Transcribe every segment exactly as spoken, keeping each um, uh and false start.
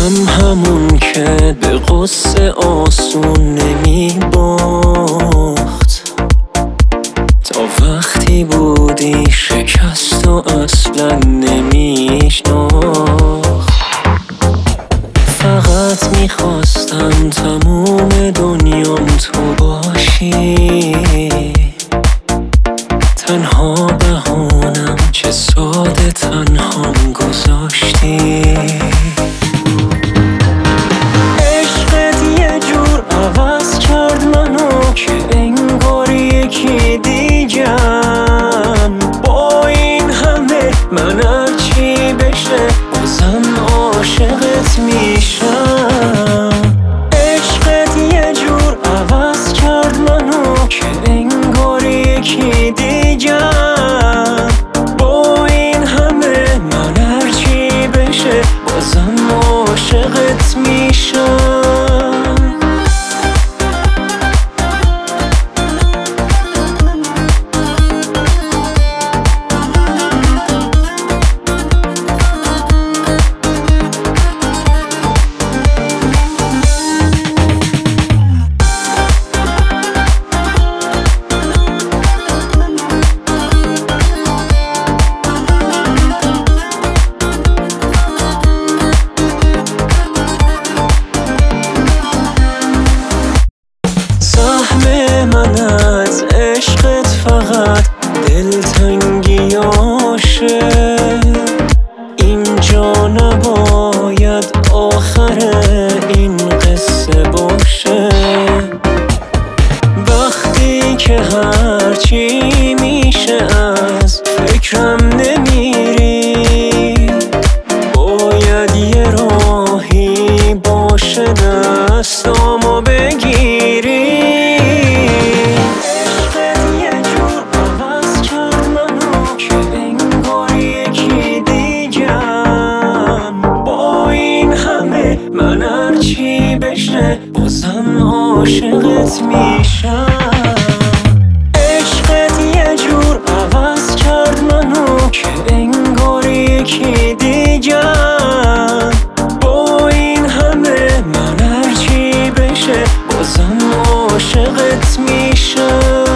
هم همون که به قصه آسون نمی باخت، تا وقتی بودی شکست و اصلا نمیشناخت. فقط میخواستم تموم دنیام تو باشی، تنها بهونم چه ساده تنهام گذاشتی. عشقت یه جور عوض کرد منو که انگار یکی دیگم. با این همه من هرچی بشه بازم عاشقت میشم. عشقت یه جور عوض کرد منو که انگار یکی دیگم. با این همه من هرچی بشه بازم عاشقت میشم. من از عشقت فقط دلتنگیاشه. اینجا نباید آخر این قصه باشه. وقتی که هرچی میشه از فکرم نمیری، باید یه راهی باشه دستامو بگیری. من هرچی بشه بازم عاشقت میشم. عشقت یه جور عوض کرد منو که انگار یکی دیگم. با این همه من هرچی بشه بازم عاشقت میشم.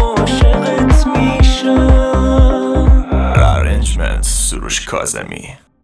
سروش کاظمی.